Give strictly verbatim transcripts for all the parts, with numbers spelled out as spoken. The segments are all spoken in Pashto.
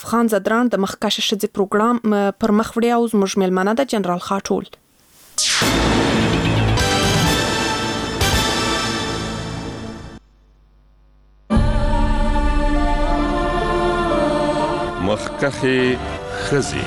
افغان ځدران د مخکشه ښځې پروګرام پر مخ وړي او زموږ میلمنه ده جنرال خاټول. مخکښې ښځې.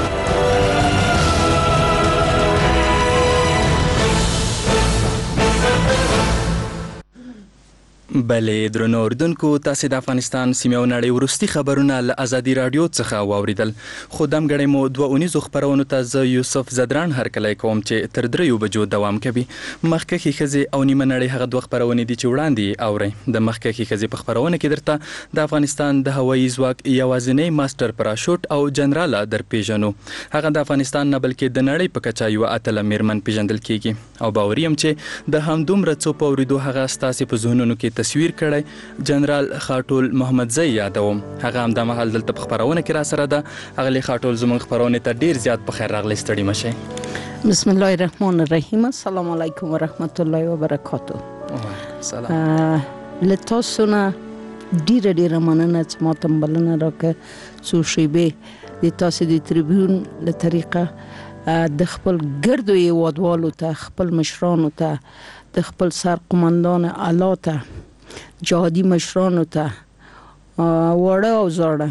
بلې درنو اردوونکو، تاسې د افغانستان سیمې او نړۍ وروستي خبرونه له ازادي راډیو څخه واوریدل. خو دم ګړی مو دوه اونیزو خپرونو ته زه یوسف ځدران هرکلی کوم چې تر دریو بجو دوام کوي. مخکښې ښځې او نیمه نړۍ هغه دوه خپرونې دي چې وړاندې اورئ. د مخکښې ښځې په خپرونه کې درته د افغانستان د هوایي ځواک یوازینی ماسټر پراشوټ او جنراله درپېژنو. هغه د افغانستان نه بلکې د نړۍ په کچه یوه اتله میرمن پیژندل کیږي او باوري یم چې د همدومره څو په اورېدو هغه ستاسې په ذهنونو کې تصویر کړی. جنرال خاټول محمدزی یادوم، هغه همدا مهال دلته په خپرونه کې را سره ده. اغلې خاټول زموږ خپرونې ته ډیر زیات په خیر راغلی، ستړي مشئ. بسم الله الرحمن الرحیم. السلام علیکم و رحمت الله و برکاته. سلام. له تاسو نه ډیره ډیره مننه چې ما ته بلنه راکړه څو شیبې د تاسو د تریبیون له طریقه د خپل ګردو هیوادوالو ته، خپل مشرانو ته، د خپل سرقمندان اعلی ته، جهادي مشرانو ته، واړه او زاړه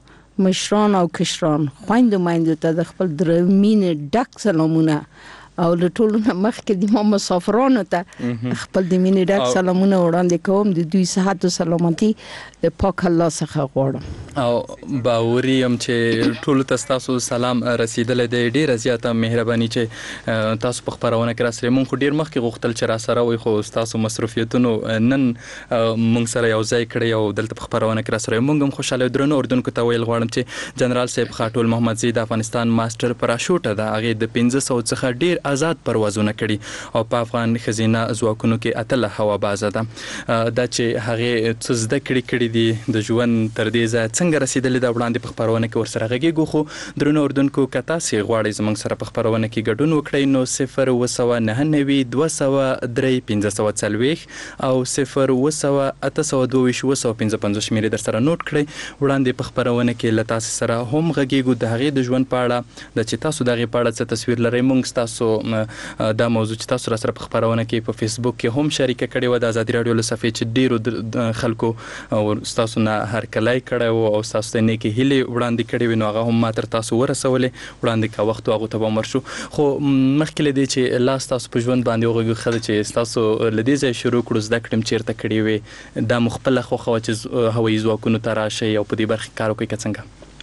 مشران او کشران، خویندو میندو ته د خپل درمینې ډک سلامونه او له ټولو نه مخکې د ما مسافرانو ته خپل د مینې ډک سلامونه وړاندې کوم. د دوی صحت او سلامتي د پاک الله څخه غواړم او باوري یم چې ټولو ته ستاسو سلام رسیدلی دی. ډیره زیاته مهرباني چې تاسو په خپرونه کې راسره. مونږ خو ډیر مخکې غوښتل چې راسره وي، خو ستاسو مصروفیتونو نن مونږ سره یو ځای کړی او دلته په خپرونه کې راسره. مونږ هم خوشاله درنو اردوونکو ته ویل غواړم چې جنرال صاحب خاټول محمدزی د افغانستان ماسټر پراشوټ ده. هغې د پنځه سوه څخه ډیر آزاد پروازونه کړي او په افغان ښځینه ځواکونو کې اتله هوا بازه ده. دا چې هغې څه زده کړي کړي دي د ژوند تر دې ځایه څنګه رسیدلې ده، وړاندې په خپرونه کې ورسره غږیږو. خو درنو اردوونکو، که تاسې غواړئ زموږ سره په خپرونه کې ګډون وکړئ نو صفر اووه سوه نهه نوي دوه سوه درې پنځه سوه څلوېښت او صفر اووه سوه اته سوه دوه ویشت اووه سوه پنځه پنځوس شمېرې در سره نوټ کړئ. وړاندې په خپرونه کې له تاسې سره هم غږیږو د هغې د ژوند په اړه، د چې تاسو د هغې په اړه څه تصویر لرئ. موږ ستاسو دا موضوع چې تاسو را سره په خپرونه کې په فیسبوک کې هم شریکه کړې وه د ازادي راډیو له صفحې چې ډېرو خلکو ستاسو نه هرکلی کړی و او ستاسو ته نیکې هیلې وړاندې کړې وې، نو هغه هم ما تر تاسو ورسولې. وړاندې که وخت و هغو ته به هم ورشو. خو مخکې له دې چې لاس تاسو په ژوند باندې وغږیږو، ښه ده چې ستاسو له دې ځایه شروع کړو. زده کړې م چېرته کړې وې؟ دا مو خپله خوښه وه چې هوایي ځواکونو ته راشئ او په دې برخه کې کار وکړئ که څنګه؟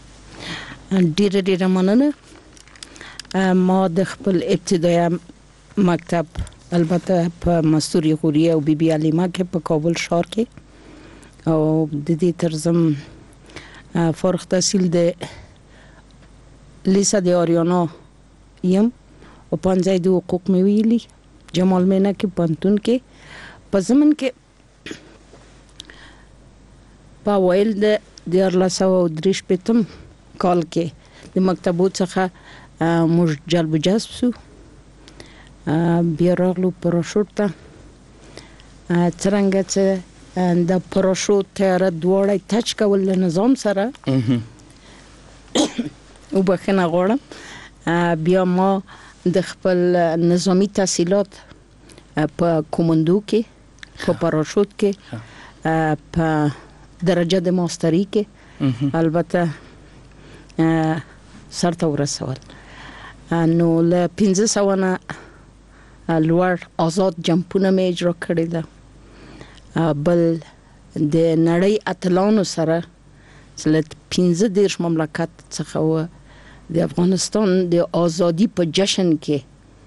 ډیره ډیره مننه. ما د خپل ابتدایه مکتب البته په مستوری غوریه او بی بی علیمه کې په کابل ښار کې او د دې ترزم فارغ تحصیل د لیسا د آریانا یم او پنځه د حقوق مې ویلي جمال مینا کې پنتون کې. په زمن کې په ویل د دیارلس سوه او درې شپېتم کال کې د مکتبو څخه موږ جلب و جذب شو. بیا راغلو پراشوټ ته. څرنګه چې د پراشوټ تیاره دواړه ټچ کول له نظام سره وبخښنه غواړم. بیا ما د خپل نظامی تحصیلات په کومندو کې، په پراشوټ کې، په درجه د ماستری کې البته سرته ورسول. نو له پنځه سوه نه لوړ آزاد جمپونه مې اجرا کړې ده. بل د نړۍ اتلانو سره چې له پنځه دېرش مملکت څخه و د افغانستان د آزادي په جشن کې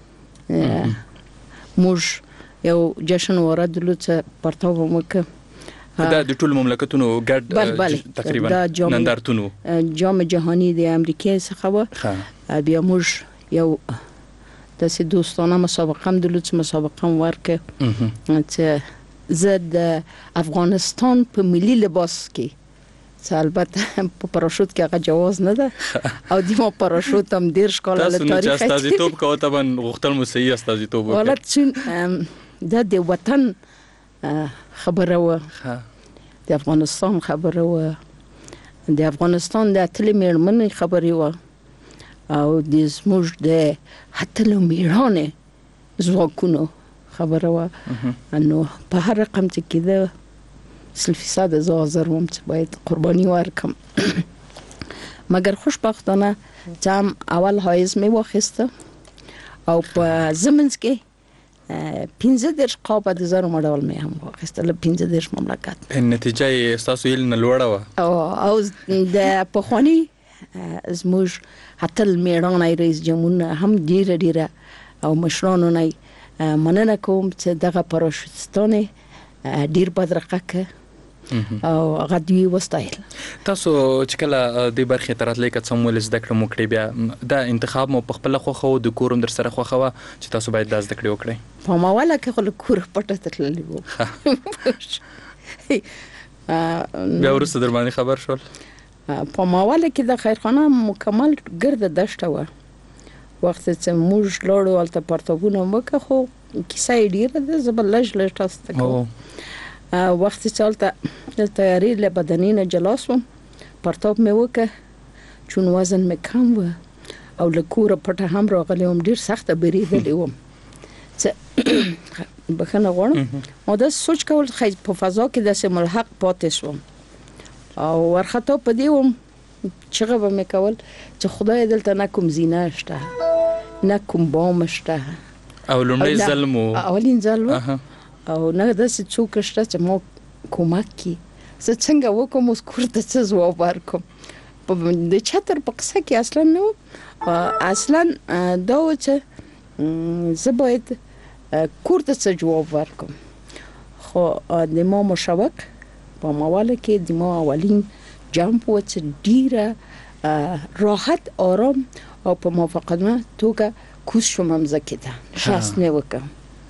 موږ یو جشن واردلو چې پرتاب هم وکړ. دا د ټولو مملکتونو ګډ تقریبا نندارتون و. جام جهانی د امریکا څخه و. بیا موږ یو داسې دوستانه مسابقه هم درلود چې مسابقه هم ورکړه چې زه د افغانستان په ملي لباس کې، چې البته په پراشوټ کې هغه جواز نه ده او د ما پراشوټ هم دېرش کاله له تاریخ تاسو نو چې استازیتوب کوه طبعا غوښتل مو صحیح استازیتوب وکړئ. ولې چې دا د وطن خبره وه، د افغانستان خبره وه، د افغانستان د اتلې میرمنې خبرې و او د زموږ د اتلو میړانې ځواکونو خبره و. نو په هر رقم چې کېده سل فیصد زه حاضر وم چې باید قرباني ورکم. مګر خوشبختانه چې هم اول حایز مې واخیسته او په زمنځ کې پنځه دېرش قاب د زرو مډال مې هم واخیسته له پنځه دېرش مملکت. نتیجه یې ستاسو هیله نه لوړه وه او او د پخواني زموږ اتل میړانه رئیس جمهور هم ډیره ډیره او مشرانو نه مننه کوم چې دغه پاراشوتستان ډیر بدرقه او هغه دوی وستایل. تاسو چې کله د برخې تر راتلې که څه مول زده کړه مو کړې بیا دا انتخاب مو په خپله خوښه و د کور هم در سره خوښه وه چې تاسو باید دا زده کړې وکړئ؟ په ماوله کې خو له کوره پټه تللی وو. بیا وروسته در باندې خبر شول؟ په ماوله کې د خیرخانه مکمل ګرده دشته وه. وخت چې موږ لاړو هلته پرتابونه وکړه خو کیسه یې ډېره ده زه به لږ لږ تاسو ته کوم. وخت چې هلته د تیاري له بدني نه جلا شوم پرتاب مې وکړه چون وزن مې کم و او له کوره پټه هم راغلی وم ډېر سخته بیریدلی وم چې بخښنه غواړم. ما داسې سوچ کول خی په فضا کې داسې ملحق پاتې شوم او ورخطا په دې وم چغه به مې کول چې خدای دلته نه کوم زینه شته نه کوم بام شته او لومړی ځل مو اولین ځل و او نه داسې څوک شته چې ما کومک کړي زه څنګه وکړم اوس کور ته څه ځواب ورکړم. د چتر په قصه کې اصلا نه و اصلا دا و چې زه باید کور ته څه جواب ورکړم خو د ما مشوق په مواله کې د ما اولین جمپ و چې ډیره راحت آرام او په موافقتنه توګه کوز شوم مځکې ته شاست نه وکړم.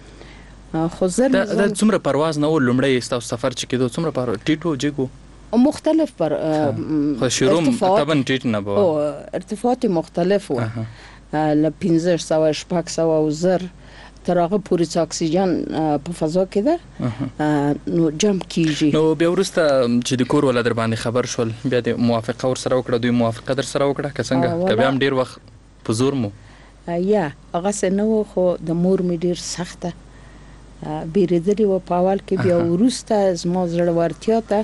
خو زه دا څومره پرواز نه و لومړی ستاسو سفر چې کېدو څومره پر ټیټو جګو مختلف پر خو شروع طبعا ټیټ نه و ارتفاعات مختلف و ل پنځه سوه شپږ سوه او زر تر هغه پورې چې اکسیجن په فضا کې ده نو جمپ کیږي. نو بیا وروسته چې د کور ولا در باندې خبر شول بیا د موافقه ور سره وکړه دوی موافقه در سره وکړه که څنګه که بیا هم ډیر وخت په زور مو یا هغه څه نه و خو د مور مې ډیر سخته بیریدلی و په اول کې بیا وروسته زما زړورتیا ته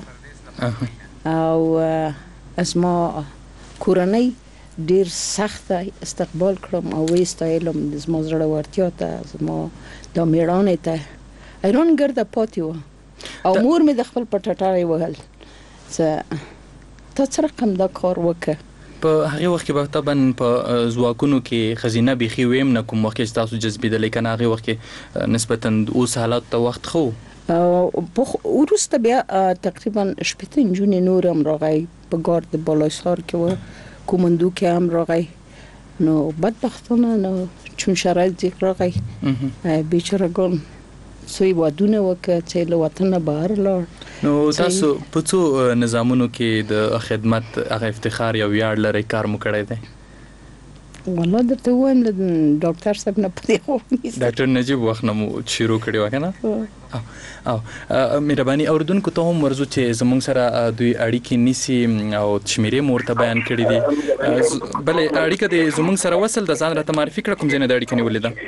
او زما کورنۍ ډیر سخت استقبال کړم او وستایلم زما زړورتیا ته زما د میړانې ته ایران ګرده پاتې و او مور مې د خپل پټاټای وهل چې ته څه رقم دا کار وکړه. په هغه وخت کې به طبعا په ځواکونو کې خزینه بيخي ویم نه کوم وخت تاسو جذبیدل کنه هغه وخت کې نسبتا اوس حالات ته وخت خو په ورسته بیا تقریبا شپږ جون نور هم راغی په ګارد بالاسار کې و کومندو کې هم راغی نو بدبختانه نو چون شرایط ذکر راغی بیچارهګان سوی ودونه وکړه چې له وطن بهر لاړ. نو تاسو په څو نظامونو کې د خدمت هغه افتخار یا ویاړ لري کار مو کړی دی؟ والله درته وایم ډاکټر صاحب نه پدې خو ډاکټر نجیب وخت نه مو شروع کړی و کنه او او مهرباني اوردونکو ته هم ورزو چې زمونږ سره دوی اړیکې نیسی او شمیرې مورته بیان کړی دي بلې اړیکه د زمونږ سره وصل د ځان راته معرفي کړه کوم ځای نه د اړیکې نیولې ده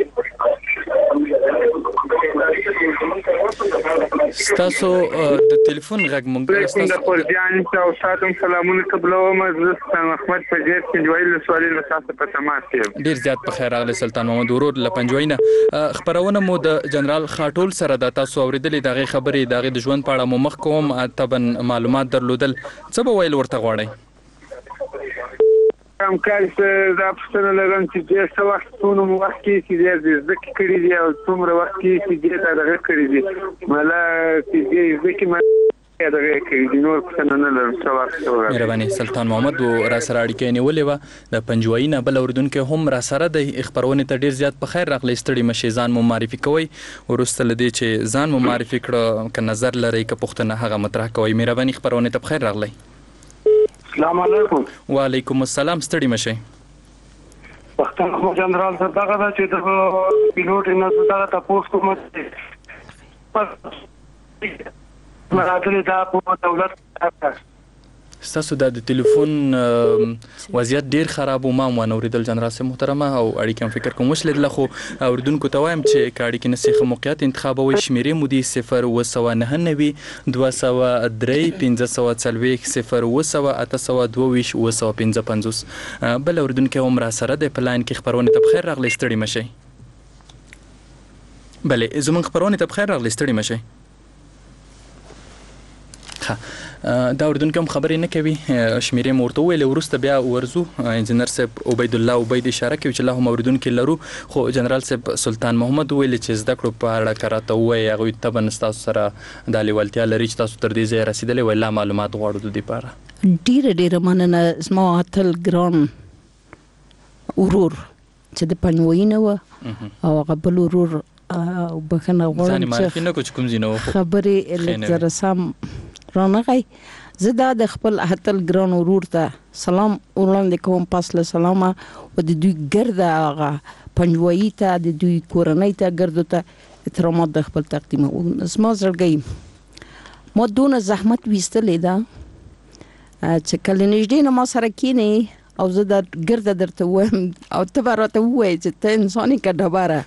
ستاسو د ټلیفون غږ مونږ ستاسو د پرځان او ساتم سلامونه قبلو مجلس محمد فجر پنځوي له سوالي له تاسو په تماس کې ډیر زیات په خیر راغلی سلطان محمد ورور له پنځوي نه خبرونه مو د جنرال خاټول سره د تاسو اوریدلې دغه خبرې دغه د ژوند په اړه مو مخ کوم طبعا معلومات درلودل څه به ویل ورته غواړئ؟ هم کار دا پښتنه لرم چې د څه وخت څونو وخت کې چې د ځکه کړی دی او څومره وخت کې چې د دغه کړی دی مله چې د ځکه ما دغه کړی دی نور پښتنه نه لرم څه وخت مهرباني سلطان محمد و را سره اړیکې نیولې و د پنځوي نه بل اوردونکو هم را سره د خبرونه ته ډیر زیات په خیر راغلی ستړي مشي ځان مو معرفي کوي ورسته لدی چې ځان مو معرفي کړه ک نظر لري ک پښتنه هغه مطرح کوي مهرباني خبرونه ته په خیر راغلی. السلام علیکم. وعلیکم السلام ستړي مشه پښتون خو جنرال څه دغه چې د پیلوټ نه دغه تاسو کوم څه مراتب دا په دولت ستاسو د ټلیفون وضعیت ډیر خراب و، ما هم اوریدل جنرال صاحب محترمه، او اړیکې هم فکر کوم وشلیدله، خو اوریدونکو ته وایم چې که اړیکې نه ښه موقعیت انتخابوئ، شمېرې مو دي صفر اوه سوه نهه نوي دوه سوه درې پنځه سوه څلوېښت صفر اوه سوه اته سوه دوه ویشت اوه سوه پنځه پنځوس. بل اوریدونکی هم راسره دی په لاین کې. خپرونې ته بخیر راغلی، ستړي مه شئ. بلې زموږ خپرونې ته بخیر راغلی، ستړي مه شئ. دا اوریدونکی هم خبرې نه کوي، شمېرې مو ورته وویلې، وروسته بیا ورځو. انجینر صاحب عبید الله عبید اشاره کوي چې لا هم اوریدونکي لرو، خو جنرال صاحب سلطان محمد وویلې چې زده کړو په اړه که راته ووایي، هغوی طبعا ستاسو سره دا لیوالتیا لري چې تاسو تر دې ځایه رسېدلی وای، لا معلومات غواړو د دې په اړه. ډېره ډېره مننه. زما اتل ګران ورور چې د پنجوایي نه و، او هغه بل ورور بخښنه غواړم چې خبرې لږ زره سم رانغی. زه دا د خپل اتل ګران ورور ته سلام وړاندې کوم، پاس له سلامه، او د دوی ګرده هغه پنجوایي ته، د دوی کورنۍ ته، ګردو ته احترامات د خپل تقدیموم. زما زړګی ما دونه زحمت ویستلی ده چې کله نږدې نه ما سره کینې او زه دا ګرده درته ووایم او ته به راته ووایې چې ته انسان یې که ډبره.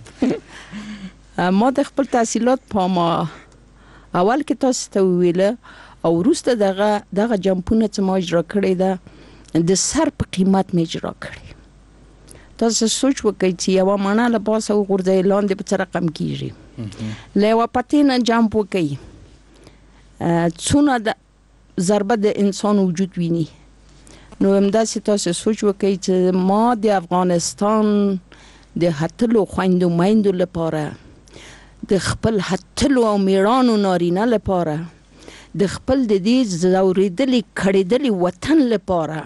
ما د خپل تحصیلات په ما اول کې تاسو ته وویله، او وروسته دغه دغه جمپونه چې ما اجرا کړې ده د سر په قیمت مې اجرا کړې. تاسو سوچ وکړئ چې یوه مڼه له پاسه وغورځئ، لاندې په څه رقم کېږي. له یوه پتې نه جمپ وکړئ، څونه د ضربه د انسان وجود ویني. نو همداسې تاسو سوچ وکړئ چې ما د افغانستان د هتلو خویندو میندو لپاره، د خپل هتلو او میړانو نارینه لپاره، د خپل د دې ځورېدلي کړېدلي وطن لپاره،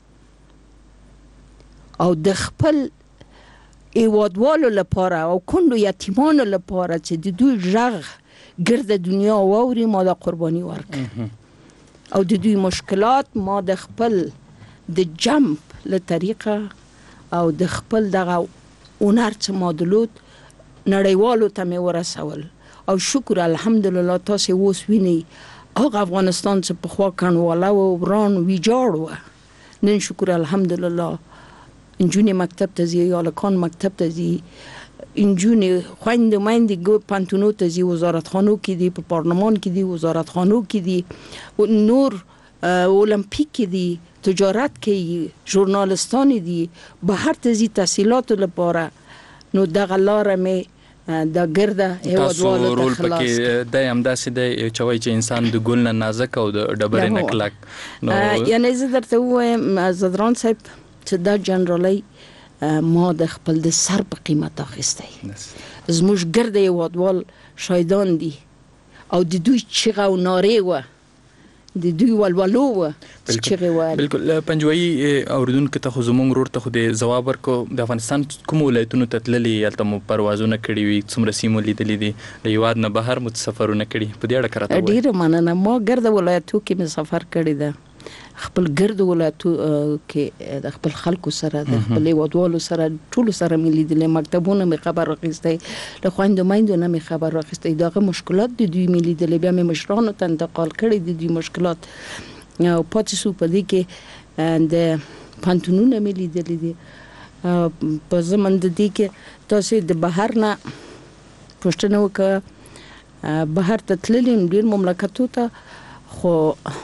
او د خپل هیوادوالو لپاره او کونډو یتیمانو لپاره چې د دوی غږ ګرده دنیا واوري، ما دا قرباني ورکړه. او د دوی مشکلات ما د خپل د جمپ له طریقه او د خپل دغه هنر چې ما درلود نړیوالو ته مې ورسول. او شکر الحمدلله تاسې اوس وینئ هغه افغانستان چې پخوا کنډواله و، وران ویجاړ و، نن شکر الحمدلله نجونې مکتب ته ځي، هلکان مکتب ته ځي، نجونې خویندې میندې پوهنتونو ته ځي، وزارتخانو کې دي، په پارلمان کې دي، وزارتخانو کې دي، نور اولمپیک کې دي، تجارت کوي، ژورنالستان دي، بهر ته ځي تحصیلاتو لپاره. نو دغه لاره مې دا ګرده هیوادوالو ته خلاص. تاسو رول پکې دی همداسې دی چې وایي چې انسان د ګل نه نازک او د ډبرې نه کلک. یعنې زه درته ووایم زدران صاحب چې دا جنرالۍ ما د خپل د سر په قیمت اخیستی. زموږ ګرده هیوادوال شاهدان دي، او د دوی چیغه او نارې وه، د دوی ولولو وه چې چیغې ویل. بلکل پنجوایي اوریدونکو ته خو زموږ ورور ته خو د ځواب ورکړو، د افغانستان کومو ولایتونو ته تللي، هلته مو پروازونه کړي وي، څومره سیمو لیدلي دي، د هېواد نه بهر مو سفرونه کړي، په دې اړه که راته ووایئ. ډېره مننه. ما ګرده ولایتو کې مې سفر کړی ده، خپل ګردو ولایتو کې د خپل خلکو سره، د خپل هېوادوالو سره، ټولو سره مې لیدلی، مکتبونه مې خبر واخیستی، له خویندو میندو نه مې خبر واخیستی، د هغه مشکلات د دوی مې لیدلی، بیا مې مشرانو ته انتقال کړی د دوی مشکلات، او پاتې شو په دې کې د پوهنتونونه مې لیدلی دي. په ضمن د دې کې تاسې د بهر نه پوښتنه وکړه، بهر ته تللي ډېر مملکتو ته، خو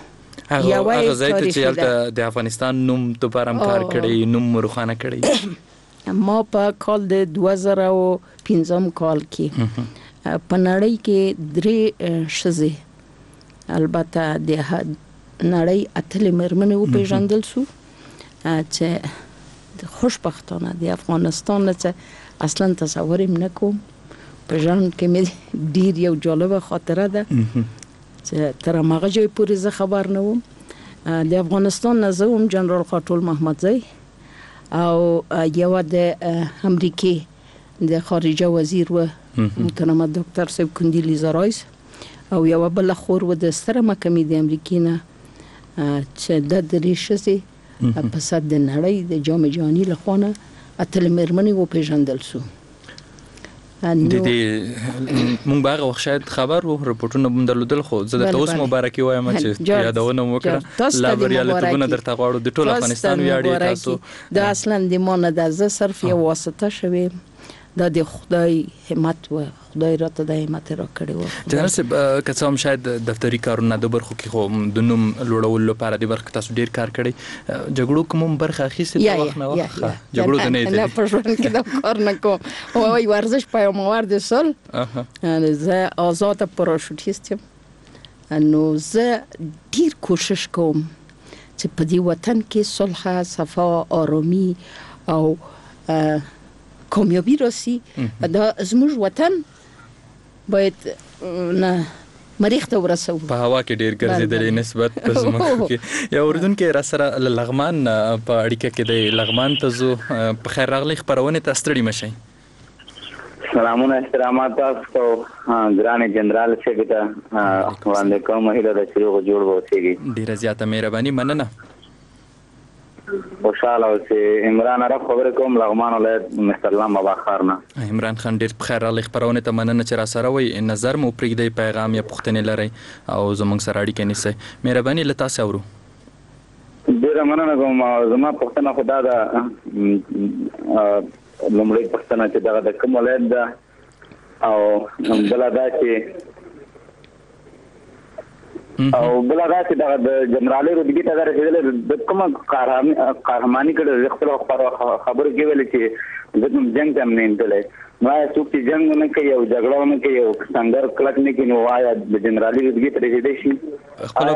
هغه ځای ته چې هلته د افغانستان نوم دوپاره هم کار کړی، نوم مو روښانه کړی. ما په کال د دوه زره او پنځم کال کې په نړۍ کې درې ښځې، البته د نړۍ اتلې مېرمنې وپېژندل شو چې خوشبختانه د افغانستان نه چې اصلا تصور یې نه کوم. په ژوند کې مې ډېر یو جالبه خاطره ده چې تر هماغه ځای پورې زه خبر نه وم. د افغانستان نه زه وم جنرال خاټول محمدزی، او یوه د امریکې د خارجه وزیر و محترمه ډاکټر صاحب کندیلیزا رایس، او یوه بله خور و د ستره محکمې د امریکې نه چې د درې ښځې په سر د نړۍ د جام جهاني له خوا نه اتلې مېرمنې وپېژندل شو. د دې مونږ باغ وخت شاید خبر وو رپورټونه بم درلودل خو زه د تاسو مبارکي وایم چې یادونه وکړه لا بریالیتونه درته غواړو د ټول افغانستان ویاړي تاسو دا اصلا د مونږ د زه صرف یو واسطه شوی دا د خدای همت و خدای راته د همت را کړی و جنرال صاحب که څه هم شاید دفتري کارونه د برخو کې خو د نوم لوړولو لپاره د برخه تاسو ډیر کار کړی جګړو کوم برخه اخیستې په وخت نه وخت جګړو ته نه نه په ژوند کې دا کار نه کوم او ورزش پیاموار د سول زه آزاد پاراشوتیست یم نو زه ډیر کوشش کوم چې په دې وطن کې صلح صفا آرامي او کامیابی راسي دا زموږ وطن باید نه مریخ ته ورسو په هوا کې ډیر ګرځېدلې نسبت په زموږ کې یا اردوونکو را سره لغمان په اړیکه کې د لغمان ته زو په خیر راغلی خبرونه ته ستړي مشي سلامونه احترامات تاسو ګران جنرال صاحب ته وړاندې کوم هیله د شروع جوړ ووسیږي ډیره زیاته مهرباني مننه خوشاله اوسې عمران عرب خبرې کوم لغمان ولایت مسترلام بابا خارنه عمران خان ډیر بخیر راغلی خبرونه ته مننه چې را سره وي نظر مو پرېږدئ پیغام یا پوښتنې لرئ او زموږ سره اړیکه نیسئ مهرباني له تاسو اورو ډیره مننه کوم زما پوښتنه خو دا ده لومړی پوښتنه چې دغه د کوم ولایت ده او بله دا چې او بل هغه چې د جنرالي رتبې ته رسیدل د کومه قهرماني کړې خپل خبرو کې ویل چې د جنگ ته نه انتلې نو یا څوک چې جنگ نه کوي او جګړه نه کوي او څنګه کلک نه کوي نو وایا د جنرالي رتبې ته رسیدي شي خپل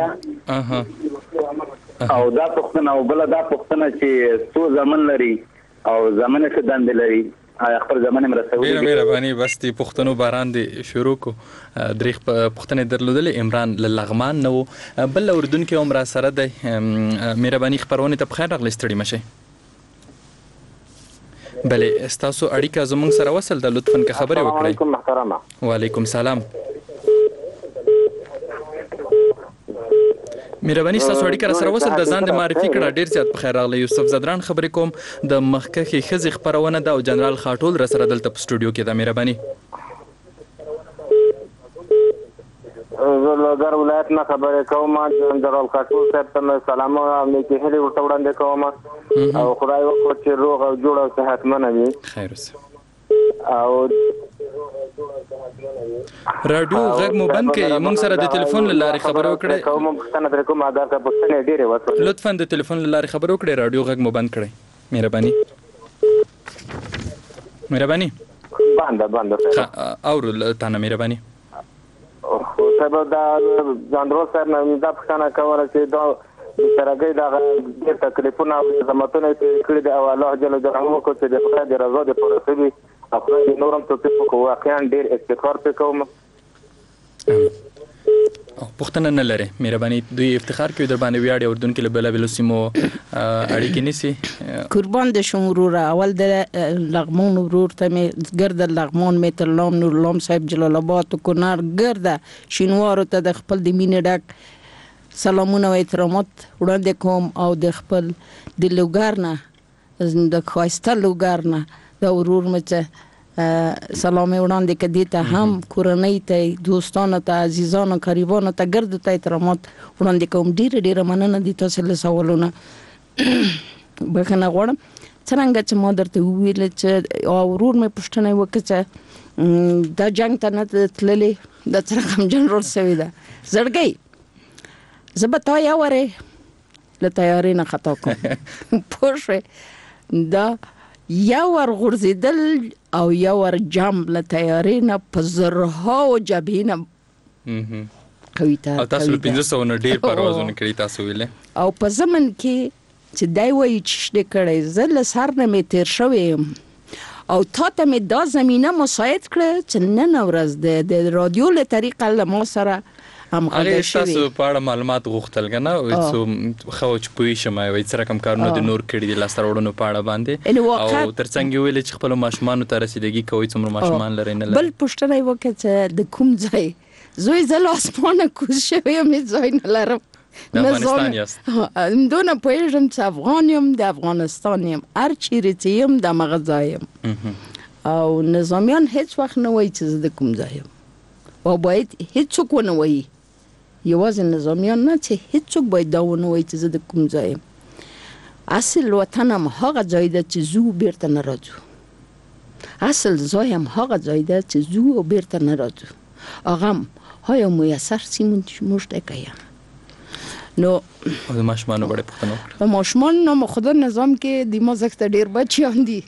اها او دا پښتنه او بل دا پښتنه چې څو ځمن لري او ځمن څه دند لري خپل ځمن مرسوي ډیره مهرباني بس د پښتنو باران دی شروع کو دریخ پښتنې درلودلې عمران لغمان نو بل اردوونکو عمر سره د مهرباني خبرونه ته بخیر راغلی ستړي مشه بله استاسو اړیکه زموږ سره وصل د لطفاً که خبرې وکړئ وعلیکم محترمه وعلیکم سلام مهرباني تاسو اړیکه سره وصل د ځان د معرفي کړه ډیر زیات بخیر راغلی یوسف زدران خبرې کوم د مخکخي خزي خبرونه دا او جنرال خاټول را سره دلته په سټوډیو کې د مهرباني زه لګر ولایت نه خبرې کوم جنرال خاټول صاحب ته سلام او نیکی هلي ورته وړاندې کوم او خدای وکړي چې روغ او جوړ او صحتمن وي خیر اوسه او رادیو غږ مو بند کړئ موږ سره د ټلیفون لارې خبرو کړئ کوم پښتنه در کوم ادا کا پښتنه ډیره وته لطفاً د ټلیفون لارې خبرو کړئ رادیو غږ مو بند کړئ مهرباني مهرباني باندې باندې اور تانه مهرباني خو سبا دا جنرال صاحب نه دا پښتنه کوله چې دا د سرګي دا د تکلیفونه او زماتونه کړی د الله جل جلاله کو چې د خدای د رضا د پرسبي خپل نورم ته په واقعا ډیر افتخار وکوم او پښتنه نه لري مهرباني دوی افتخار کوي در باندې ویاړي اردوونکو له بل بل سیمو اړیکې نسی قربان د شمرور اول د لغمون ورور ته مې ګرد لغمون مې تر لام نور لام صاحب جلال آباد کونړ ګرد شینوار ته د خپل د مینې ډک سلامونه او احترامات وړاندې کوم او د خپل د لوګارنه د خواسته لوګارنه دا ورور مې سلام وړاندې کدي ته هم کورنۍ ته دوستانو ته عزیزانو قریبانو ته ګرد ته احترامات وړاندې کوم ډیر ډیر مننه دي تاسو له سوالونه بخنه غواړم څنګه چې ما درته ویل چې ورور مې پښتنه وکړه دا جنگ ته نه تللې د څرګم جنرال سوي دا زړګي زبتا یا وره له تیاری نه خطا کوم پوښه دا یا ور غورځیدل او یا ور جام له تیاری نه په زرها او جبینه کوي او تاسو پنځه سوه نه ډیر پروازونه کړی تاسو ویلې او په زمن کې چې دای وایي چې د کړي زل سر نه می تیر شوی او تا ته می دا زمينه مساعد کړ چې نن ورځ د رادیو له طریقه له ما سره هم هغه تاسو په اړه معلومات غوښتل کنه او څو خوچ پوي شمه وي چې رقم کارونه د نور کړي د لاستر وړونو په اړه باندې او ترڅنګ ویل چې خپل ماشومان ته رسیدګي کوي څومره ماشومان لري نه بل پښتنه وکړه چې د کوم ځای زوی زل اسمانه کوز شوی مې ځای نه لرم د افغانستان یاست دونه پوهیږم چې افغان یم د افغانستان یم هر چیرې چې یم د مغه ځای یم او نظامیان هیڅ وخت نه وایي چې زه د کوم ځای یم او باید هیڅوک ونه وایي یوازې نظامیان نه چې هیڅوک باید دا ونه وایي چې زه د کوم ځای یم اصل وطن هم هغه ځای ده چې زو بیرته نه راځو اصل ځای هم هغه ځای ده چې زو او بیرته نه راځو هغه هم های میسر سیمون موږ ته کوي نو د ماشومانو باندې پوښتنه وکړه د ماشومان نو خدا نظام کې د مازکته ډیر بچیان دي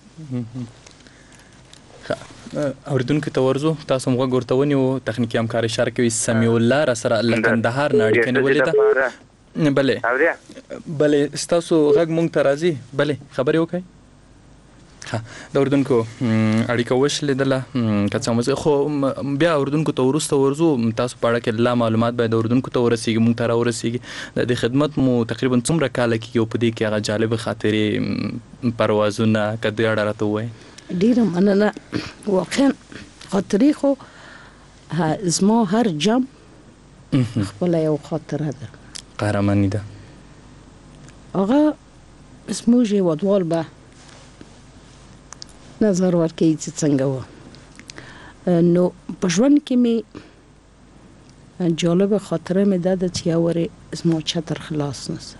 اوریدونکو ته ورزو تاسو موږ ورتهونی او تخنیکی همکاري اشاره کوي سمیع الله را سره لکندهار نړۍ کې نیولې ده بله بله تاسو غږ مونږ ته راځي بله خبرې وکړئ ها د اوریدونکو اړیکه وشلیدله که څه هم خو بیا اوریدونکو ته وروسته ورځو تاسو په اړه کې لا معلومات باید اوریدونکو ته ورسیږي موږ ته راورسیږي د دې خدمت مو تقریبا څومره کاله کېږي او په دې کې هغه جالبه خاطرې پروازونه که دې اړه راته ووایئ ډېره مننه واقعا خاطرې خو زما هر جام خپله یو خاطره ده قهرماني ده هغه زموږ هېوادوال به نظر ورکوي چې څنګه وه نو په ژوند کې مې جالبه خاطره مې دا ده چې یو وارې زما چتر خلاص نسه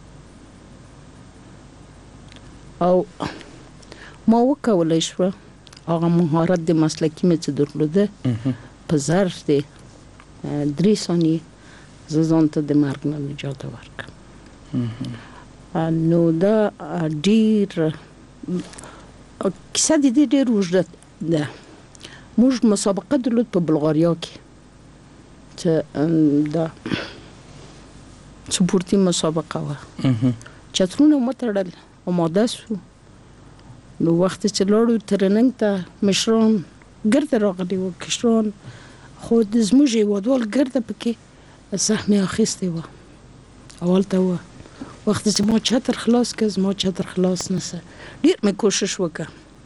او ما وکولی شوه هغه مهارت د مسلکي مې چې درلوده په ظرف د درې ثانیې زه ځان ته د مرګ نه نجات ورکړم نو دا ډېر کیسه د دې ډېر اوږده ده موږ مسابقه درلود په بلغاریا کې چې دا سپورتي مسابقه وه چترونه مو تړل آماده سو نو وخت چې لاړو ترننګ ته مشران ګرده راغلي وو کشران خو د زموږ هېوادوال ګرده پکې سهمې اخیستې وه اول ته وه وخت چې ما چتر خلاص که زما چتر خلاص نسه ډېر مې کوشش وکړه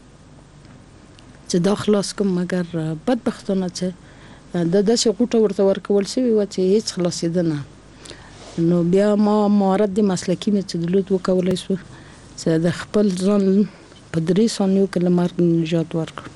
چې دا خلاص کوم مګر بدبختانه چې دا داسې غوټه ورته ورکول شوې وه چې هیڅ خلاصېده نه نو بیا ما مهارت د مسلکي مې چې درلود وکولی شو چې د خپل ځان په درې ثانیو کې له مرګ نجات ورکړم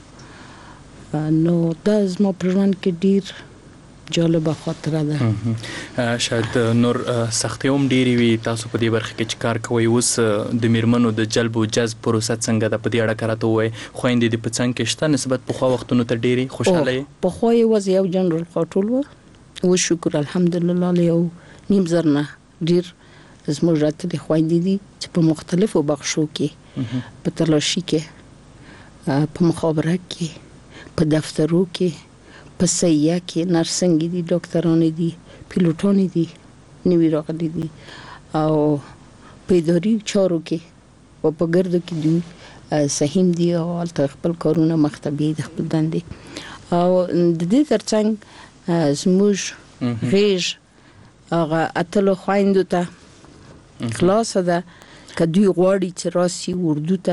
نو دا زما په ژوند کې ډېر جالبه خاطره ده شاید نور سختي هم ډېرې وي تاسو په دې برخه کې چې کار کوئ اوس د میرمنو د جلب او جذب پروسه څنګه ده په دې اړه که راته ووایئ خویندې دې په څنګ کې شته نسبت پخوا وختونو ته ډېرې خوشحاله یې پخوا یوازې یو جنرال قاټول وه اوس شکر الحمدلله له یو نیم زر نه ډېر زموږ راتلې خویندې دي چې په مختلفو بخشو کې په تلاشي کې په مخابره کې په دفترو کې په سیه کې نرسنګ دي ډاکټران دي پیلوټان دي نوی راغلي دي او په اداري چارو کې او په ګردو کې دي سهیم دي او هلته خپل کارونه مخته بیایي د خپل دندې او د دې ترڅنګ زموږ غیږ هغه اتلو خویندو ته خلاصه ده که دوی غواړي چې راسي اردو ته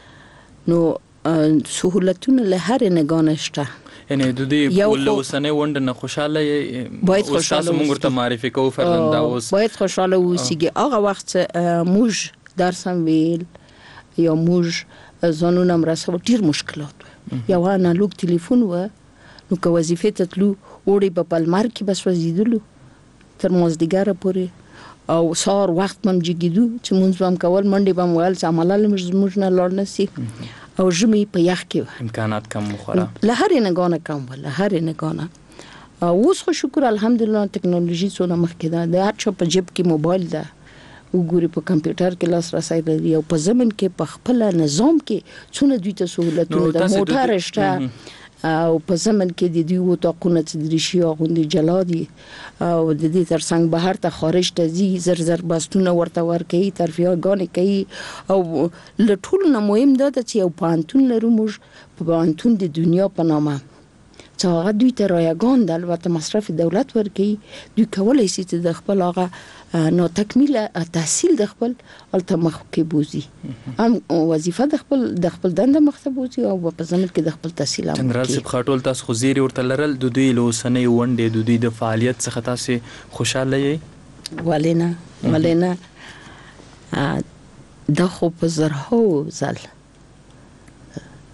نو سهولتونه له هرې نګاه شته یعنی د دې له اوسنۍ ونډه نه خوشحاله یې باید خوشحاله موږ ورته معرفي کوو فرزنده اوس باید خوشحاله اوسیږي هغه وخت موږ درس هم ویل یا موږ ځانونه هم رسول ډېر مشکلات و یو انالوګ تلیفون و نو که وظیفې ته تلو اوړی به په لمر کې به سوځېدلو تر مازدیګره پورې او سهار وخت به هم جګېدو چې مونځ به هم کول منډې به هم ویل چې عمله زموږ نه لاړ نه سي او ژمي په یخ کې امکانات کم وخوره له هرې نګاه نه کم وه له هرې نګاه نه اوس خو شکر الحمدلله ټکنالوژي څونه مخکې ده د هر چا په جیب کې موبایل ده وګوري په کمپیوټر کې لاسرسی لري او په ضمن کې په خپل نظام کې څونه دوی ته سهولتونه ده موټر شته او په ضمن کې د دوی وطاقونه چې دریشي اغوندي جلا دي او د دې ترڅنګ بهر ته خارج ته ځي زر زر بستونه ورته ورکوي ترفیه‌ګانې کوي او له ټولو نه مهم دا ده چې یو پوهنتون لرو موږ په پوهنتون د دنیا په نامه چې هغه دوی ته رایګان ده البته مصرف دولت ورکوي دوی کولی شي چې د خپل هغه ناتکمیله تحصیل د خپل هلته مخکې بوځي هم وظیفه د خپل د خپل دنده مخته بوځي او په ضمن کې د خپل تحصیل هم جنرال صاحب خاټول تاسو خو زیری ورته لرل د دوی له اوسنۍ ونډې د دوی د فعالیت څخه تاسې خوشحاله یې ولې نه ولې نه دا خو په زرهاو ځل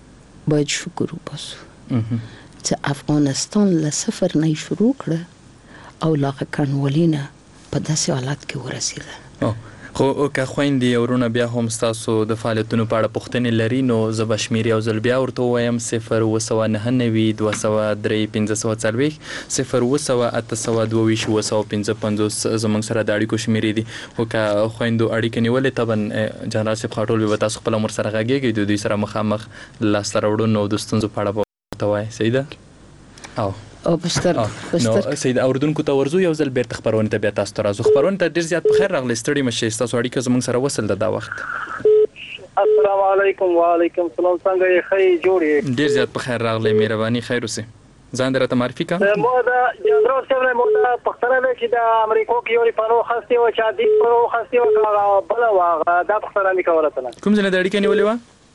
باید شکر وباسو چې افغانستان له صفر نه شروع کړه او لاغه کنولینه په داسې حالت کې ورسېده. خو که خويندې ورونه بیا هم تاسو د فعالیتونو په اړه پوښتنې لري نو زه به شمیرې او ځل بیا ورته ووایم صفر اووه سوه نهه نوي دوه سوه درې پنځه سوه څلوېښت صفر اووه سوه اته سوه دوه ویشت اووه سوه پنځه پنځوس زموږ سره د اړیکو شمیرې دي. خو که خویندو اړیکې نیولې طبعا جنرال صاحب خاټول به تاسو خپله مور سره غږېږئ د دوی سره مخامخ لاسته راوړنو او د ستونزو په اړه به ورته وایئ. صحیح ده؟ او او پستر نو سید اوردونکو ته ورزو یو ځل بیرته خبرونه ته بیا تاسو ته راځو. خبرونه ته ډیر زیات په خیر راغلی ستړي مشه تاسو اړیکه زموږ سره وصل ده دا وخت. السلام علیکم. وعلیکم السلام. څنګه یې خی جوړې؟ ډیر زیات په خیر راغلی مهرباني خیر اوسه. ځان درته معرفي کا مو دا جنرال صاحب مو دا پختنه ده چې د امریکا کې یو پانو خاصه و چې د پرو خاصه و بل واغ دا پختنه میکوله تل کوم ځنه د اړیکې نیولې و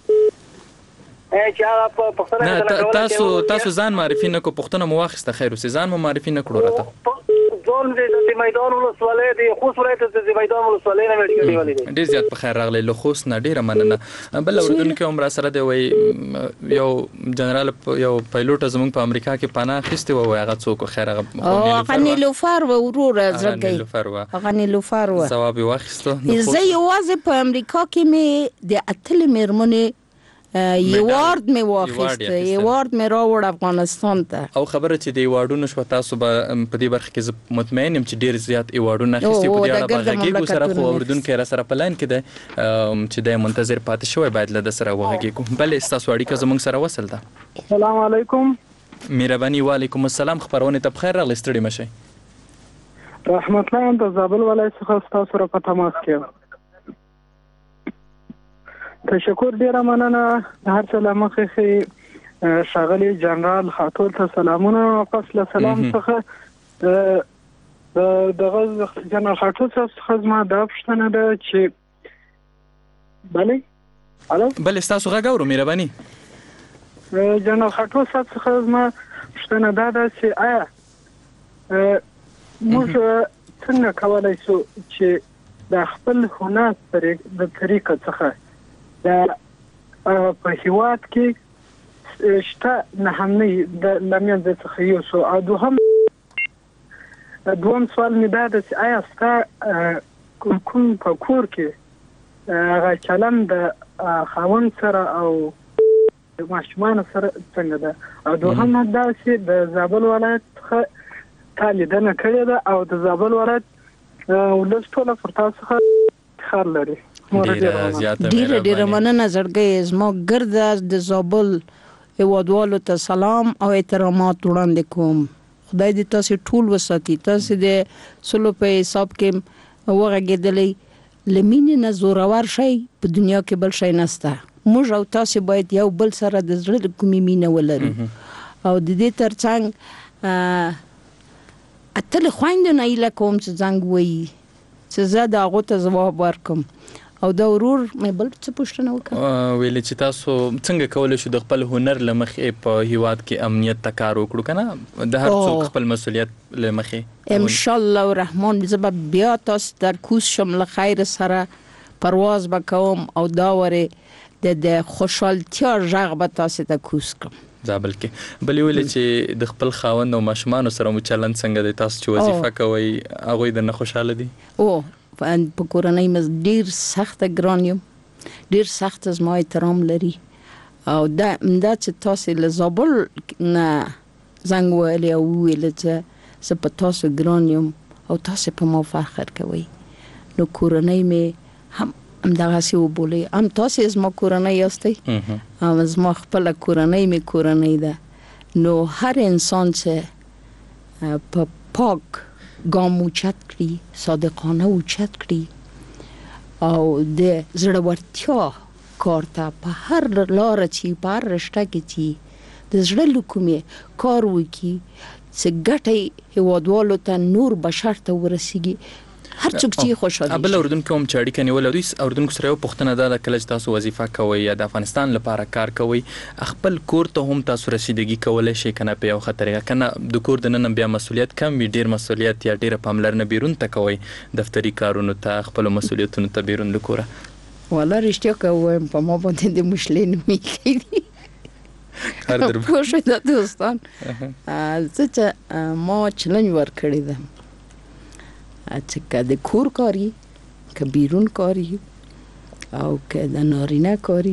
نه تاسو تاسو ځان معرفي نه کو پښتنه مو واخسته خیر اوسه ځان مو معرفي نه کړو راته ځون دې د میدان ولسوالۍ دی خو ولایت د میدان ولسوالۍ نه ویل کېږي. ډیر زیات په خیر راغلی له خوست نه ډیره مننه. بل اوردونکو هم را سره دی وای یو جنرال یو پایلوټ زموږ په امریکا کې پناه اخیسته و هغه څوک خیر هغه غنیلوفر و ورور زړګي غنیلوفر و ثواب واخیسته. زه یوازې په امریکا کې می د اتل میرمنې یوارد می واخیسته یوارد می راوړ افغانستان ته او خبره چې د ایوارډونو شو تاسو به په دې برخه کې مطمئن یم چې ډیر زیات ایوارډونه اخیستي په دې اړه باغږیږو سره خو اوردونکو را سره پلان کې ده چې د منتظر پاتې شوی باید له سره وغږیږو. بل تاسو اړیکه زموږ سره وصل ده. السلام علیکم. مهرباني وعلیکم السلام. خبرونه ته بخیر راغلی ستړي مشه. رحمت الله د زابل ولایت څخه تاسو را په تماس کې تشکر ډیره مننه. هر څه لمخې ښاغلي جنرال خاټول ته سلامونه. واپس له سلام څخه دغه جنرال خاټول څخه زما دا پوښتنه ده چې بله الو بله ستاسو غږ اورو مهرباني. جنرال خاټول څخه زما پوښتنه دا ده چې آیا موږ څنګه کولی شو چې د خپل هنر د طریقه څخه دا په هیواد کې شته نه هم نه د لمن څخه یو سو او دوهم دوم سوال مې دا ده چې آیا ستا کوم په کور کې هغه چلن د خاوند سره او ماشومان سره څنګه ده او دوهم دا چې د زابل ولایت څخه تا لیدنه کړې ده او د زابل ولایت ولس ټوله پر تاسو څخه خیر لري. ډیره ډیره مننه زړګي زما ګرده د زابل هیوادوالو ته سلام او احترامات وړاندې کوم. خدای دې تاسو ټول وساتي. تاسو د سلو په حساب کې وغږېدلې لمینې نه زورور شي په دنیا کې بل شي نشته. موږ او تاسو باید یو بل سره د زړه کومې مینه ولرو او د دې ترڅنګ اتل خويندو نه اله کوم چې څنګه وایي چې زه دا غوته جواب ورکم او دا ورور مې بل څه پوښتنه وکړه ویل چې تاسو څنګه کولای شو د خپل هنر لمخې په هیواد کې امنیت ته کار وکړو کنه د هر څوک خپل مسولیت لمخې ان شاء الله الرحمن زه بیا تاسو در کوس شمل خیر سره پرواز وکوم او دا وره د خوشحالتیا ژغ به تاسو ته کوس کوم زابل کې. بلې ویل چې د خپل خاوند او ماشومان سره مو چلند څنګه دی تاسو چې وظیفه کوي هغه د نه خوشاله دي؟ او په کورنۍ مز ډیر سخت ګران یم ډیر سخت از ما احترام لري او دا دا چې تاسو له زابل نه زنګ ویلې او ویل چې څه په تاسو ګران یم او تاسو په ما فخر کوي نو کورنۍ مې هم ام دغه سی وبولې ام تاسو از ما کورنۍ یاستئ ام از ما خپل کورنۍ می کورنۍ ده نو هر انسان چې په پاک ګام اوچت کړي صادقانه اوچت کړي او د زړورتیا کار ته په هر لار چې په هر رشته کې چې د زړه لکومې کار وکړي چې ګټه هیوادوالو ته نور بشر ته ورسیږي هر څوک چې خوشاله بل اردوونکو هم چې اړیکه نیول دوی اردوونکو سره یو پوښتنه ده کله چې تاسو وظیفه کوي یا د افغانستان لپاره کار کوي خپل کور ته هم تاسو رسیدګي کولای شي کنه په یو خطر کنه د کور د نن بیا مسولیت کم وي ډیر مسولیت یا ډیر پاملرنه بیرون ته کوي دفتری کارونو ته خپل مسولیتونو ته بیرون لکوره ولا رښتیا کوم په ما باندې د مشلین میږي هر در پوه شوي دا دوستان زه چې ما چلنج ورکړی ده چې که د کور کاری که بیرون کاری او که د نارینه کاری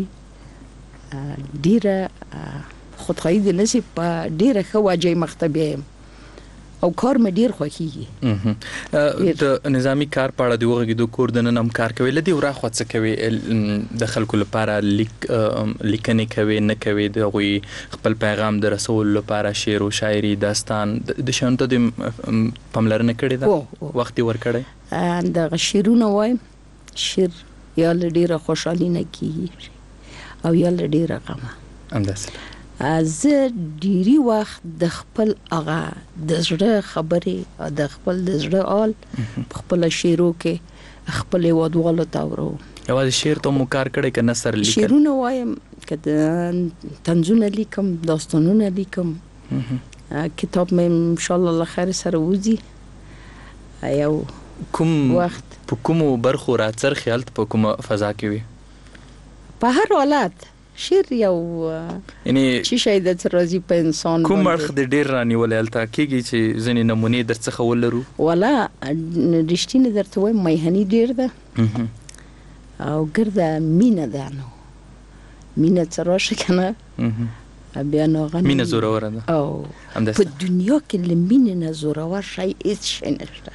ډیره خودخواهی د نسی په ډیره ښه وجه مخته بیایم او کار مې ډیر خوښیږي. د نظامی کار په اړه دی وغږیدو کور د نن هم کار کوي لدی ورا خو څه کوي د خلکو لپاره لیک لیکنې کوي نه کوي د غوي خپل پیغام د رسول لپاره شعر او شاعري داستان د شانته د پملرنه کړي دا وخت ور کړي د شعرونه وایم شعر یا ډیره خوشحالي نه کیږي او یا ډیره غمه انداز زه ډیری وخت د خپل هغه د زړه خبرې او د خپل د زړه آل خپل شعرو کې خپل وادوالو تاورو یوازې شعر ته مو کار کړی که نثر لیکل شعرونه وایم که د طنزونه لیکم داستانونه لیکم کتاب مې ان شاء الله له خیر سره وځي یو کوم وخت په کومو برخو راڅر خیال په کومه فضا کې وي په هر حالت شعر یو یعنی چې شي د ترازی په انسان کوم مرخ د ډیر رانیولې التا کېږي چې ځنې نمونه درڅخه ولرو ولا رښتینی درته وایم مېهنی ډیر ده او ګرده مینه ده نو مینه تراشه کنه بیا نو غن مینه زوره ده او په دنیا کې لمینه نه زوره شي هیڅ شي نشته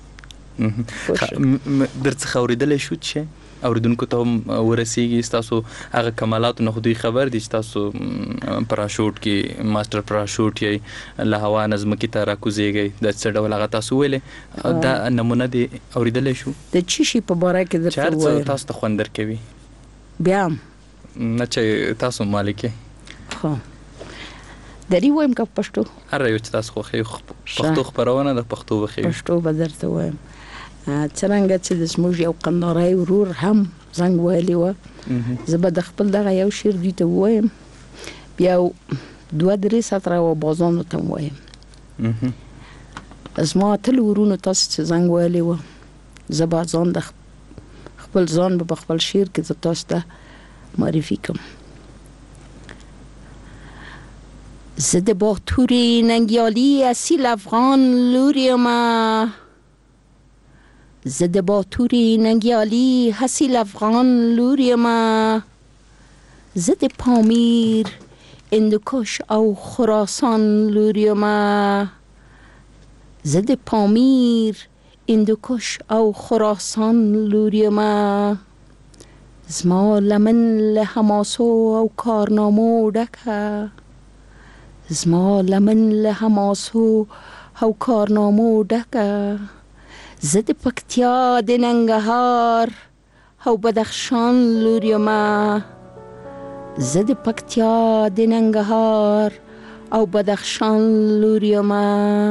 درڅخه اوریدل شو چې اوریدونکو ته ورسیږي تاسو هغه کمالات نه خودي خبر دي تاسو پراشوټ کې ماستر پراشوټ یې له هوا نظم کې تر راکوزيږي د څه ډول هغه تاسو ویلې دا نمونه دي اوریدل شو د چی شي په باره کې درته وایي تاسو ته خوندر کوي بیا نه چې تاسو مالکه خو دري وایم که پښتو هر یو چې تاسو خو پښتو خبرونه د پښتو وخی پښتو به درته وایم څنګه چې د زموږ یو قندارای ورور هم زنګ ویلی و زه به د خپل دغه یو شعر دوی ته وایم بیا دوه درې سطره و بازانو ته وایم زما تل ورونو تاسو چې زنګ ویلی و زه به ځان د خپل ځان به خپل شعر کې زه تاسو ته معرفي کوم. زه د باتورې ننګیالي اصیل افغان لور یمه زه د باتورې ننګیالي اصیل افغان لور یمه زه د پامیر هندوکش او خراسان لور یمه زه د پامیر هندوکش او خراسان لور یمه زما لمن له حماسو او کارنامو ډکه زما لمن له حماسو او کارنامو ډکه زه د پکتیا د ننګرهار او بدخشان لور یمه زه د پکتیا د ننګرهار او بدخشان لور یمه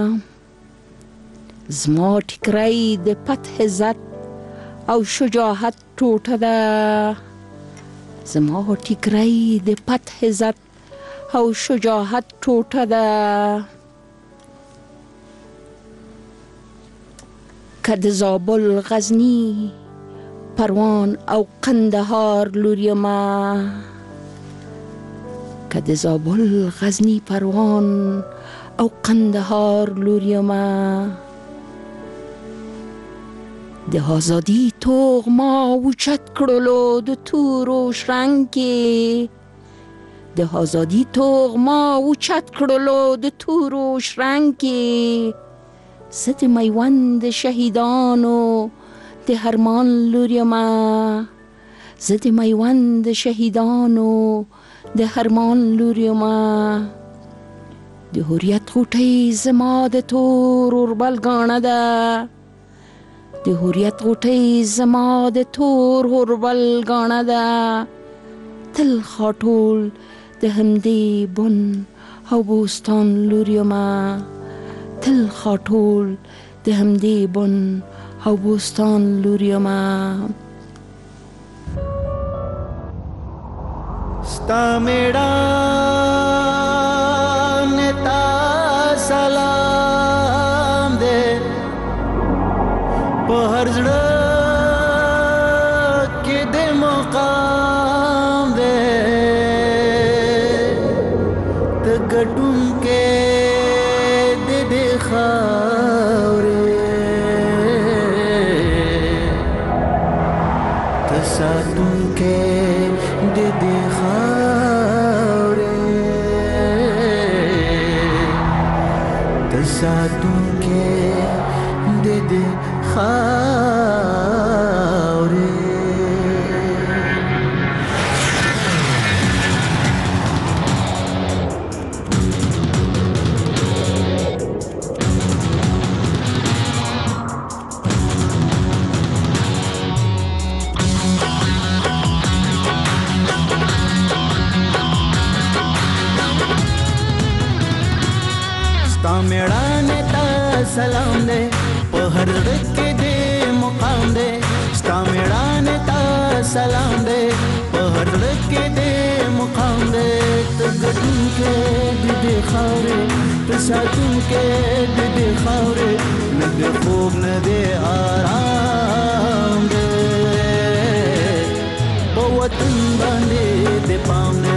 زما ټیکری د فتح عزت او شجاعت ټوټه ده زما ټیکری د فتح عزت او شجاعت ټوټه ده که د زابل غزنی پروان او قندهار لور یمه که د زابل غزنی پروان او قندهار لور یمه د آزادی توغ ما اوچت کړلو د تورو شرنګ د آزادی توغ ما اوچت کړلو د تورو شرنګ زه د میوند شهیدانو د هرمان لور یمه زه د میوند شهیدانو د هرمان لور یمه د هوریت غوټۍ زما د تور اوربل ګاڼه ده د هوریت غوټۍ زما د تور اوربل ګاڼه ده تل خاټول د همدې بن او بوستان لور یمه تل خاټول د همدې بن او بوستان لور یمه ستا میړه نتا سلام دې په هر زړه کې د مقام دې سلام دے په هر زړه کې دې مقام دے ستا میړانې ته سلام دے په هر زړه کې دې مقام دے ته ګټونکی د دې خاورې ته ساتونکی د دې خاورې نه دې خوب نه دې آرام دے په وطن باندې دې پام دے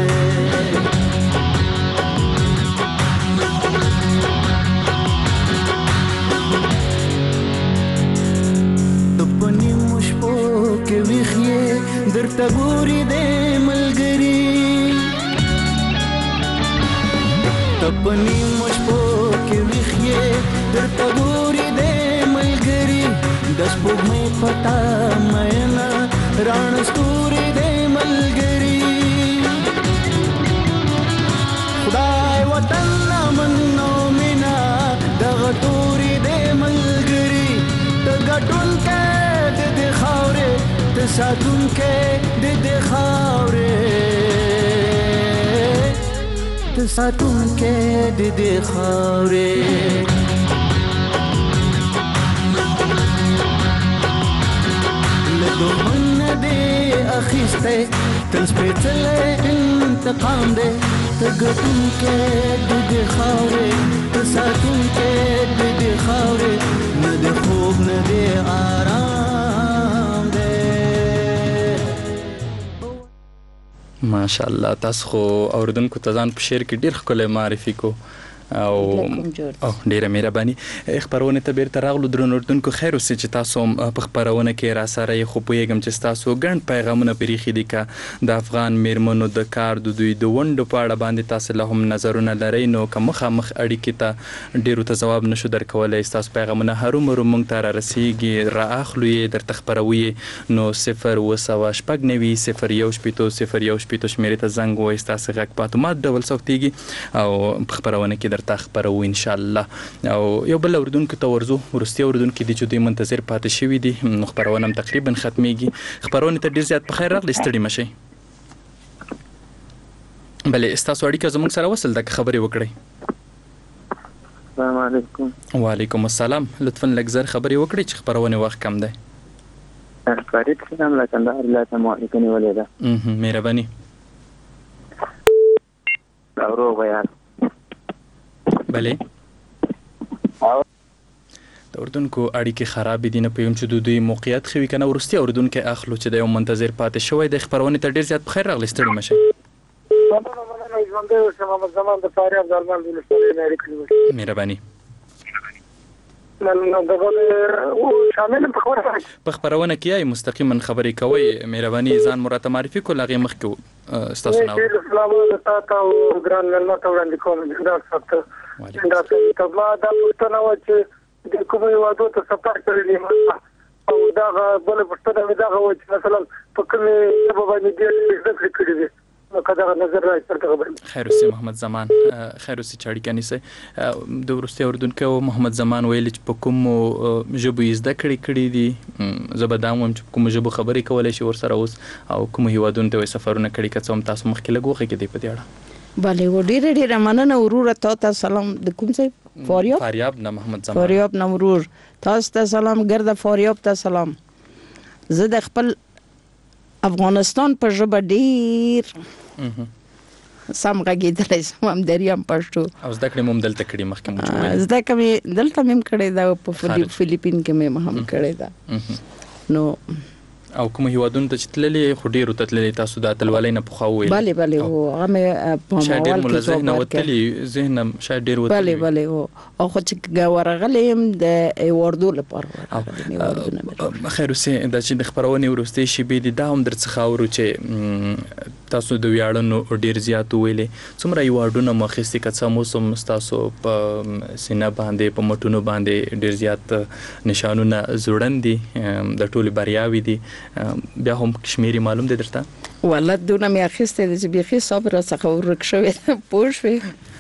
درته ګوري دې ملګري تپنی مشپو کې ویخې درته ګوري دې ملګري د سپوږمۍ پتا مېنا ران ستوري دې ملګري خدای وطن من نو مینا دغه توري دې ملګري د ګټون کې دې خاورې ساتون کې د دې خاورې ته ساتون کې د دې خاورې له دښمن دې اخیستی تل سپېڅلی انتقام دی ته ګټون کې د دې خاورې ته ساتون کې د دې خاورې نه د خوب نه دې آرام ماشاءالله تاسو خو اوردونکو ته ځان په شعر کې ډیر ښکلی معرفي کو او او ډیره مهرباني خبرونه ته بیرته راغلو درنو اردوونکو خیر اوسې چې تاسو په خبرونه کې را سره یې خو پوهیږم چې تاسو ګڼ پیغامونه پریخي دي کا د افغان میرمنو د کار د دوی د ونډو په اړه باندې تاسو له هم نظرونه لرئ نو که مخامخ اړیکې ته ډیرو ته ځواب نشو درکولی تاسو پیغامونه هرومرو موږ ته را رسیږي را اخلو یې درته خپروي نو صفر اوه سوه شپږ نوي صفر یو شپېتو صفر یو شپېتو شمېرې ته زنګ ووایئ ستاسو غږ په اتومات ډول ثبتېږي او په خپرونه کې درته خپرو ان شاء الله او یو بل اردوونکو ته ورځو وروستي اردوونکو دي چې دوی منتظر پاتې شوي دي نو خپرونه هم تقریبا ختمیږي خپرونه ته ډیر زیات په خیر راغلی ستړي مشئ بلې ستاسو اړیکه زموږ سره وصل ده که خبرې وکړئ السلام علیکم وعلیکم السلام لطفا لږ زر خبرې وکړئ چې خپرونه وخت کم دی فرید سلام له کندهار ولایت موافقه نیولې ده مهرباني اورو بیان بله د اردوونکو اړیکې خرابې دي نه پوهیم چې د دوی موقعیت ښه وي که نه وروستي اردوونکی اخلو چې د یو منتظر پاتې شوی دی خپرونې ته ډېر زیات په خیر راغلی ستړي مه شئ مهرباني په خپرونه کې یای مستقیما خبرې کوئ مهرباني ځان مو راته معرفي کړو له هغې مخکې ستاسو نام ګران مېلمه ته وړاندې کوم ډاکټر صاحب ته دا ما دا پوښتنه وه چې د کومو هېوادو ته سفر کړی دی او دغه بله پوښتنه مې دغه وه چې مثلا په کومې ژبه باندې ډېر زده کړې کړي دي خیر اوسې محمد زمان خیر اوسې چې اړیکه نیسئ د وروستي اردوونکی محمد زمان ویلي چې په کومو ژبو یې زده کړې کړي دي زه به دا هم وایم چې په کومو ژبو خبرې کولی شي ورسره اوس او کومو هېوادونو ته یې سفرونه کړي که څه هم تاسو مخکې لږ وغږېدئ په دې اړه بله و ډیره ډیره مننه وروره تا ته سلام د کوم ځای فاریاب فاریاب نه محمد زمان فاریاب نه ورور تاسو ته سلام ګرده فاریاب ته سلام زه د خپل افغانستان په ژبه ډیر سم غږېدلی سم هم دریم پښتو او زده کړې مو هم دلته کړي مخکې مو چې زده کړې دلته مې هم کړې ده په فلیپین کې مې هم کړې ده نو او کوم هیوادونو ته چې تللې خو ډېرو ته تللې تاسو د اتلولۍ نه پخوا وویل بله بله هو هغه مې په شاید ډېر مو له ذهنه وتلي ذهن شاید ډېر وتلي بله بله هو او خو چې ورغلی یم د ایواردو لپاره خیر اوسې دا چې د خپرونې وروستۍ شیبې دي دا هم درڅخه اورو چې تاسو د ویاړنو ډېر زیات وویلې څومره ایواردونه مو اخیستي که څه هم اوس هم ستاسو په سینه باندې په مټونو باندې ډېر زیات نشانونه ځوړند دي د ټولې بریاوې دي بیا هم شمیرې معلوم دی درته والله دونه مې اخیستی دی چې بیخي صبر راڅخه ورک شوی ده پوه شوې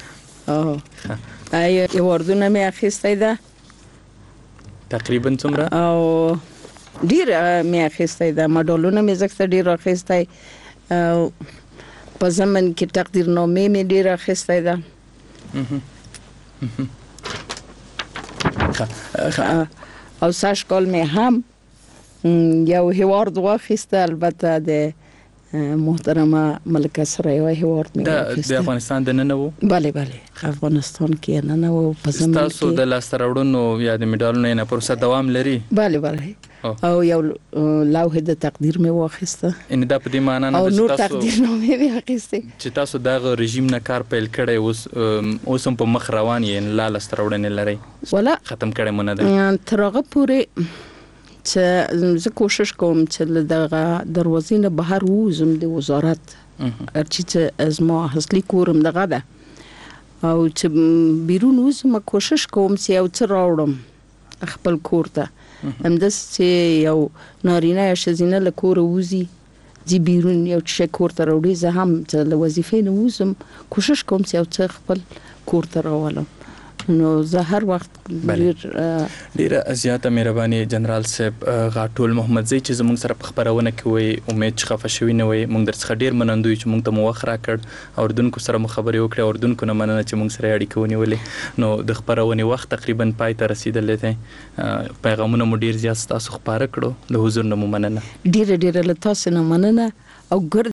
ایواردونه مې اخیستی ده تقریبا څومره او ډېر مې اخیستی ده مډالونه مې ځکه ډېر اخیستی او په زمن کې تقدیرنامې مې ډېر اخیستی ده او ساش کال مې هم یو هیوارد واخیسته، البته د محترمه ملکه سره یو هیوارد مې واخیسته. د افغانستان د نن وو؟ بله بله افغانستان کې نن وو. په زمون کې تاسو د لاسته راوړنو یا د میډالونو نه پروسه دوام لري؟ بله بله او یو لوحه د تقدیر مې واخیسته. ان دا په دې معنی نه او چې نور تاسو تقدیر نو مې واخیسته چې تاسو دغه رژیم نه کار پیل کړی اوس اوس هم په مخ روان یې لا لاسته راوړنې لري ولا ختم کړی مونږ نه تر هغه پورې چې زه کوشش کوم چې دغه دروازې نه بهر ووزم د وزارت چې زما اصلي کورم دغه ده او چې بیرون وزم کوشش کوم چې یو څه راوړم خپل کور ته. همداس چې یو نارینه یا ښځینه له کوره وځي ځي بیرون یو څه کور ته راوړي، زه هم چې له وظیفې نه وځم کوشش کوم چې یو څه خپل کور ته راولم. نو زه هر وخت ډیر ډیره زیاته مهرباني جنرال صاحب غاټول محمد زی چې زموږ سره په خبرونه کې وي، امید چې خفه شوی نه وي. موږ درڅخه ډیر منندوی چې موږ ته مو وخت راکړ او اردوونکو سره مو خبرې وکړې. اردوونکو نه مننه چې موږ سره اړیکه ونیولې. نو د خبرونې وخت تقریبا پای ته رسیدلی دی. پیغامونه مو ډیر زیات تاسو خبره کړو، د حضور نه مو مننه. ډیره ډیره له تاسو نه مننه او ګر